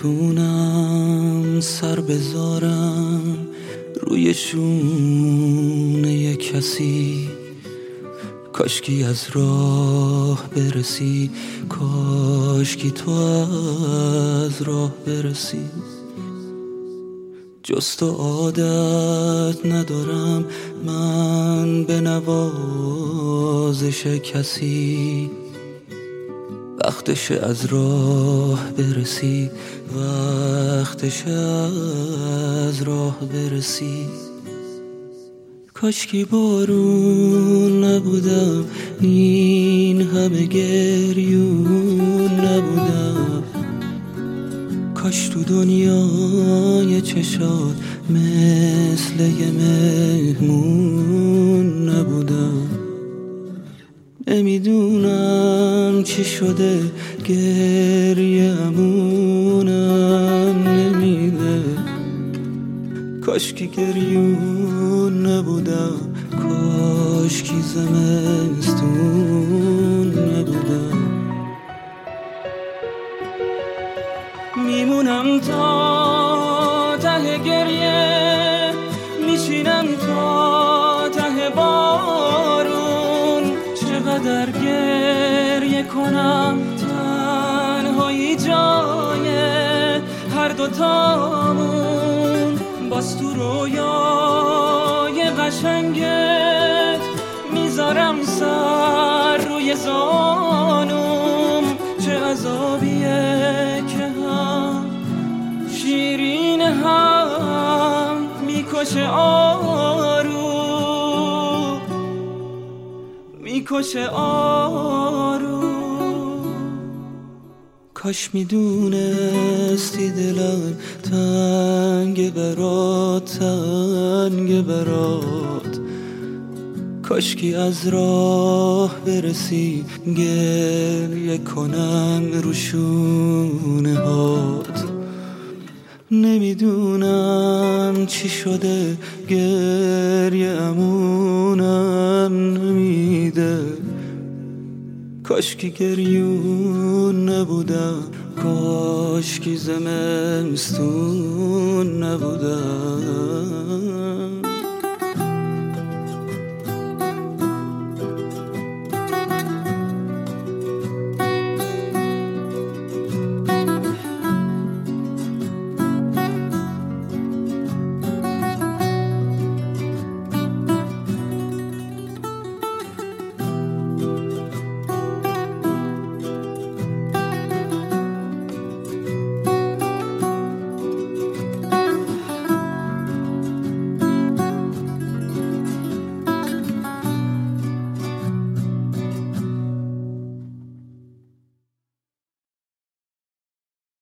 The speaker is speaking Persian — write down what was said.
نمیتونم سر بذارم روی شونه کسی، کاشکی از راه برسی، کاشکی تو از راه برسی. جز تو عادت ندارم من به نوازش کسی، وقتش از راه برسی، وقتش از راه برسی. کاشکی بارون نبودم، این همه گریون نبودم، کاش تو دنیای چشات مثل یه مهمون نبودم. نمیدونم چی شده گریه امونم نمیده، کاشکی گریون نبودم، کاشکی زمستون نبودم. میمونم تا ته گریه، میشینم تا ته بارون، چقدر گریه کنم تنهایی جای هر دوتامون. باز تو رویای قشنگت میذارم سر روی زانوم، چه عذابیه که هم شیرین هم میکشه آروم، میکشه آروم. کاش میدونستی دلم تنگ برات، تنگ برات، کاشکی از راه برسی، گریه کنم رو شونه هات. نمیدونم چی شده گریه امونم نمیده، کاشکی گریون نبودم، کاشکی زمستون نبودم.